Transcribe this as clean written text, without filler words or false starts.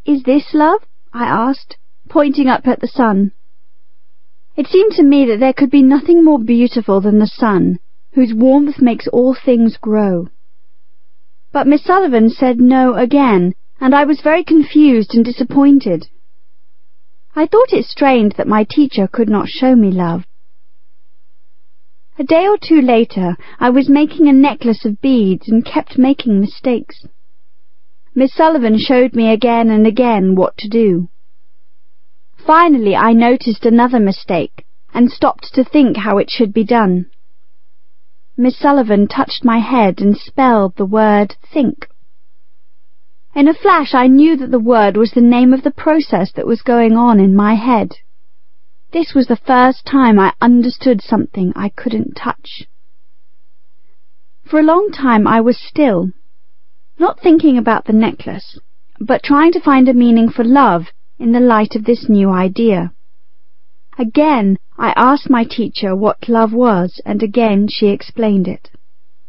"Is this love?" I asked, pointing up at the sun. It seemed to me that there could be nothing more beautiful than the sun, whose warmth makes all things grow. But Miss Sullivan said no again, and I was very confused and disappointed. I thought it strange that my teacher could not show me love. A day or two later, I was making a necklace of beads and kept making mistakes. Miss Sullivan showed me again and again what to do. Finally, I noticed another mistake and stopped to think how it should be done. Miss Sullivan touched my head and spelled the word think. In a flash I knew that the word was the name of the process that was going on in my head. This was the first time I understood something I couldn't touch. For a long time I was still, not thinking about the necklace, but trying to find a meaning for love in the light of this new idea. Again I asked my teacher what love was, and again she explained it.